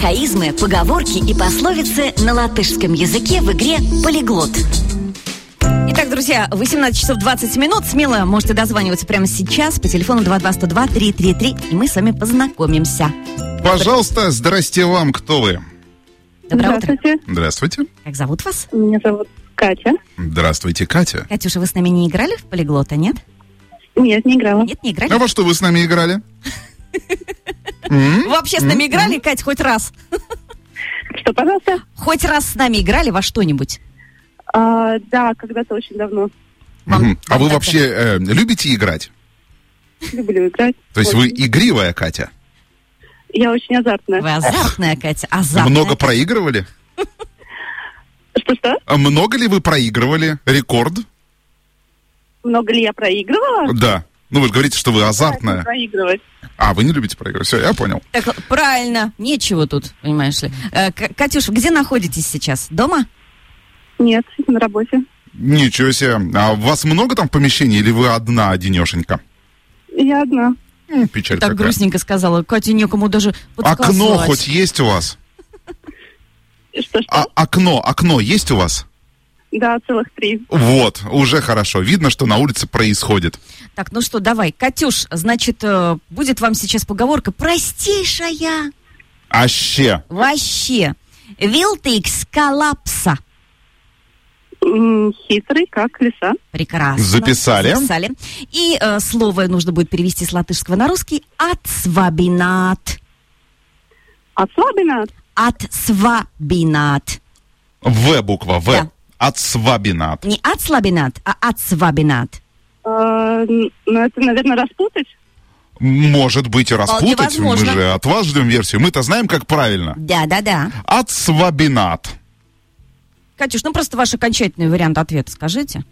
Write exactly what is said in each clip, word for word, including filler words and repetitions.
архаизмы, поговорки и пословицы на латышском языке в игре «Полиглот». Итак, друзья, восемнадцать часов двадцать минут. Смело можете дозваниваться прямо сейчас по телефону два два сто два три три три, и мы с вами познакомимся. Пожалуйста, здрасте вам, кто вы? Доброе утро. Здравствуйте. Как зовут вас? Меня зовут Катя. Здравствуйте, Катя. Катюша, вы с нами не играли в полиглота, нет? Нет, не играла. Нет, не играли? А во что вы с нами играли? Вообще с нами играли, Кать, хоть раз? Что, пожалуйста? Хоть раз с нами играли во что-нибудь? А, да, когда-то очень давно. Вам, а вы вообще э, любите играть? Люблю играть. То есть очень. Вы игривая, Катя? Я очень азартная. Вы азартная, Катя, азартная. Много Катя. проигрывали? Что-что? А много ли вы проигрывали? Рекорд? Много ли я проигрывала? Да. Ну, вы же говорите, что вы Да, азартная. проигрывать. А, вы не любите проигрывать. Все, я понял. Так, правильно, нечего тут, понимаешь ли. Э, К- Катюш, где находитесь сейчас? Дома? Нет, на работе. Ничего себе. А у вас много там помещений или вы одна, одинешенька? Я одна. М, Печаль Так какая. грустненько сказала. Катя, некому даже подсказать. Окно хоть есть у вас? Что-что? А, окно, окно есть у вас? Да, целых три. Вот, уже хорошо. Видно, что на улице происходит. Так, ну что, давай. Катюш, значит, э, будет вам сейчас поговорка простейшая. Аще. Вообще. Вилтикс коллапса. М, Хитрый, как лиса. Прекрасно. Записали. Записали. И э, слово нужно будет перевести с латышского на русский. Отсвабинат. Отслабина. Отсвабинат. В буква, В. Да. Отсвабинат. Не отслабинат, а отсвабинат. А, н- ну, это, наверное, распутать. Может быть и распутать. Мы возможно. же от вас ждем версию. Мы-то знаем, как правильно. Да-да-да. Отсвабинат. Катюш, ну просто ваш окончательный вариант ответа скажите.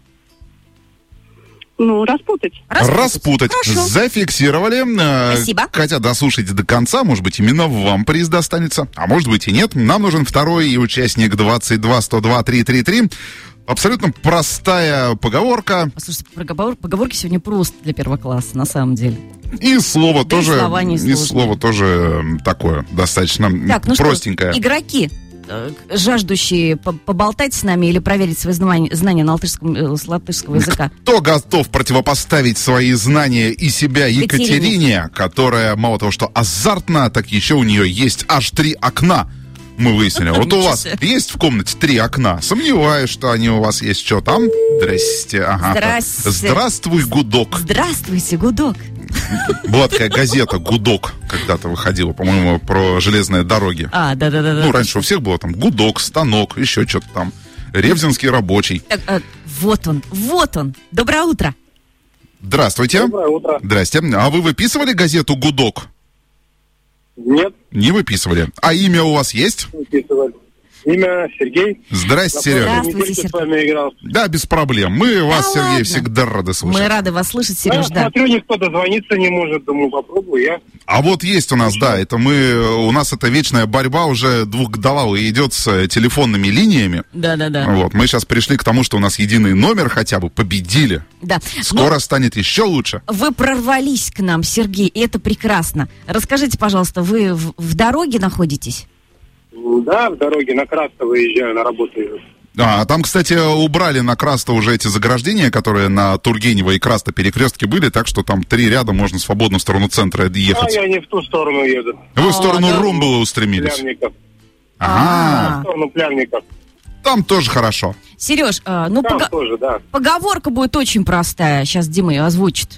Ну, распутать. Распутать. Хорошо. Зафиксировали. Э, Спасибо. Катя, дослушайте до конца. Может быть, именно вам приз достанется. А может быть и нет. Нам нужен второй участник двадцать два сто два три три три. Абсолютно простая поговорка. Послушайте, проговор- поговорки сегодня просто для первого класса, на самом деле. И слово Да и тоже. слова не И сложные. слово тоже м, такое, достаточно Так, ну простенькое. что, игроки, э, жаждущие по- поболтать с нами или проверить свои знания, знания на латышском, э, с латышского языка. Кто готов противопоставить свои знания и себя Екатерине. Екатерине, которая мало того, что азартна, так еще у нее есть аж три окна. Мы выяснили. Вот у Ничего вас себе. есть в комнате три окна? Сомневаюсь, что они у вас есть. Что там? Здрасте. Ага. Здрасте. Здравствуй, гудок. Здравствуйте, гудок. Была такая газета «Гудок», когда-то выходила, по-моему, про железные дороги. А, да-да-да. Ну, раньше у всех было там гудок, станок, еще что-то там. Ревзинский рабочий. Так, э, вот он, вот он. Доброе утро. Здравствуйте. Доброе утро. Здрасте. А вы выписывали газету «Гудок»? Нет, Не выписывали. А имя у вас есть? не вписывали. Имя Сергей. Здрасте, Серега. Здравствуйте, Недельку Сергей. с вами играл. Да, без проблем. Мы вас, Сергей, ладно. всегда рады слышать. Мы рады вас слышать, Я Сереж, да. смотрю, никто дозвониться не может. Думаю, попробую я. А вот есть у нас, да, это мы, у нас эта вечная борьба уже двухгодовалая идет с э, телефонными линиями. Да-да-да. Вот, мы сейчас пришли к тому, что у нас единый номер хотя бы, победили. Да. Скоро станет еще лучше. Ну, вы прорвались к нам, Сергей, и это прекрасно. Расскажите, пожалуйста, вы в, в дороге находитесь? Да, в дороге на Красно выезжаю, на работу иду. А, там, кстати, убрали на Красто уже эти заграждения, которые на Тургенева и Красто перекрестке были, так что там три ряда, можно свободно в сторону центра А ехать. я не в ту сторону еду. Вы в А, сторону да. Румбыла устремились. Плявников. Ага, В сторону Плявников. там тоже хорошо. Сереж, а, ну Там пога- тоже, да. поговорка будет очень простая. Сейчас Дима ее озвучит.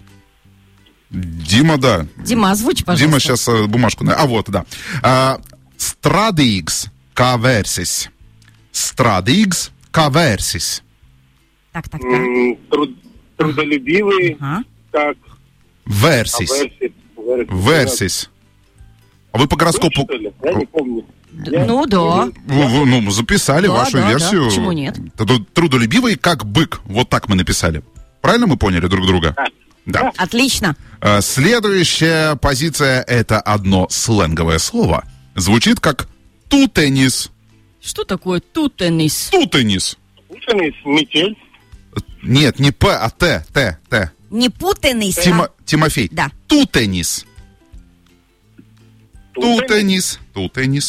Дима, да. Дима, озвучь, пожалуйста. Дима сейчас э, бумажку... на- А, вот, да. А, Stradīgs kā vērsis. Stradīgs kā vērsis. Так, так, так. М, труд- Трудолюбивый, Ага. как... Vērsis. Версис. Vērsis. А вы по гороскопу... Что ли? Я не помню. Д- Ну да. Вы- вы, ну, записали Да, вашу да, да. версию. Почему нет? Тру- Трудолюбивый, как бык. Вот так мы написали. Правильно мы поняли друг друга? Да. Отлично. А, Следующая позиция — это одно сленговое слово. Звучит как тутенис. Что такое тутенис? Тутенис. Путанец, метель. Нет, не П, а Т. Т. Т. Не путенис, Тимо- а... Тимофей. Да. Тутенис. Тутенис. Тутенис. Тутенис. Кто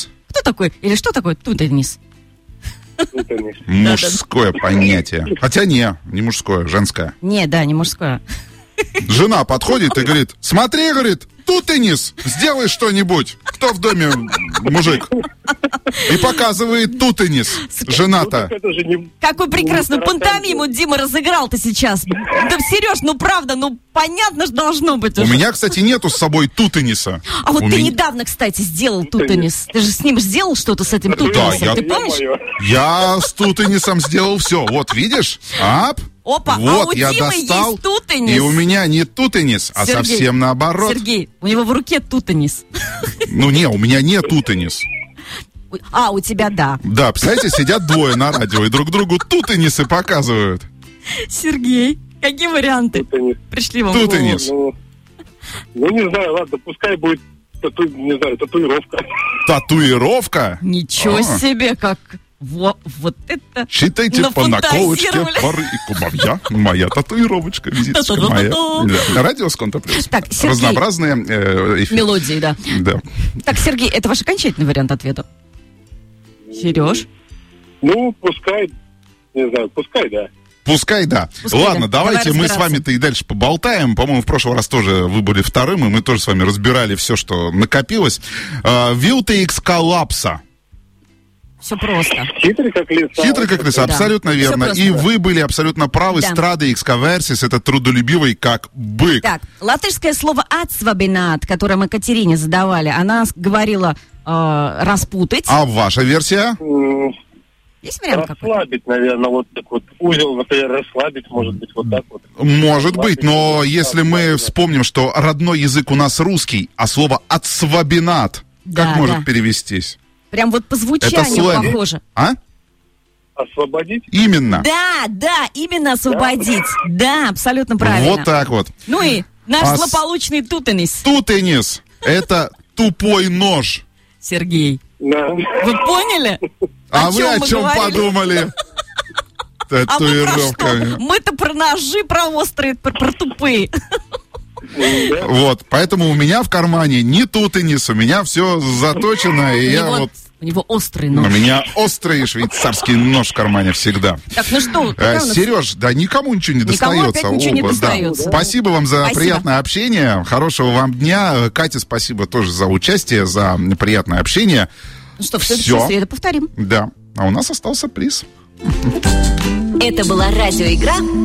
такое? Или что такое тутенис? Тутенис. Мужское понятие. Хотя не, не мужское, женское. Не, да, не мужское. Жена подходит и говорит: смотри, говорит, тутенис, сделай что-нибудь. Кто в доме мужик? И показывает тутенис. Жена-то. Это же не... Какой прекрасный Ну, пантомиму Дима разыграл ты сейчас. Да, Сереж, ну правда, ну понятно же должно быть У уже. меня, кстати, нету с собой тутениса. А вот У ты меня- недавно, кстати, сделал тутенис. Ты же с ним сделал что-то, с этим тутенисом. я- Ты помнишь? Ё-моё. Я с тутенисом сделал все. Вот, видишь? Ап. Опа, а Вот, у я Димы достал. есть тутенис. И у меня не тутенис, а Сергей, совсем наоборот. Сергей, у него в руке тутенис. Ну не, у меня не тутенис. А, у тебя да. Да, представляете, сидят двое на радио и друг другу тутенисы показывают. Сергей, какие варианты Тутенис. пришли вам? Тутенис. Ну, ну, не знаю, ладно, пускай будет, тату... не знаю, татуировка. Татуировка? Ничего А. себе, как... Во, вот это... Читайте по наколочке нафантазировали. пары и кумовья. Моя татуировочка, визиточка моя. Та-та-та-та-та. Да. Радио Сконто Плюс. Так, Сергей. Разнообразные э, эфиры. Мелодии, да. Да. Так, Сергей, это ваш окончательный вариант ответа? Сереж? Ну, пускай, не знаю, пускай, да. Пускай да. Пускай Ладно, да. давайте Давай мы с разбираться. вами-то и дальше поболтаем. По-моему, в прошлый раз тоже вы были вторым, и мы тоже с вами разбирали все, что накопилось. Вилта Икс коллапса. Все просто. Хитрый как лиса. Хитрый как лиса, Да. абсолютно Всё верно. просто. И вы были абсолютно правы. Да. Страда Экскаверсис — это трудолюбивый как бык. Так, латышское слово «ацвабинат», которое мы Катерине задавали, она с- говорила э, «распутать». А ваша версия? М, Есть вариант какой-то? Расслабить, наверное, вот так вот. Узел, например, расслабить, может быть, вот так вот. Может быть, но Расслабить, если мы расслабить. вспомним, что родной язык у нас русский, а слово «ацвабинат» Да, как может да. перевестись? Прям вот по Это звучанию сленг. похоже. А? Освободить? Именно. Да, да, именно освободить. Да, абсолютно правильно. Вот так вот. Ну и наш А с- злополучный тутенис, Тутенис — это тупой нож. Сергей. Да. Вы поняли? А О вы чем о мы чем говорили? подумали? А мы про что? Татуировками. Мы-то про ножи, про острые, про, про тупые. Да. Вот, поэтому у меня в кармане не тутенис, у меня все заточено, и У я него, вот... у него острый У нож. меня острый швейцарский нож в кармане всегда. Так, ну что, какая у нас- Сереж, да никому ничего не Никому достается. опять ничего не Оба, да. достается. Спасибо вам за Спасибо. приятное общение. Хорошего вам дня. Катя, спасибо тоже за участие, за приятное общение. Ну что, в следующую Всё. среду повторим. Да. А у нас остался приз. Это была радиоигра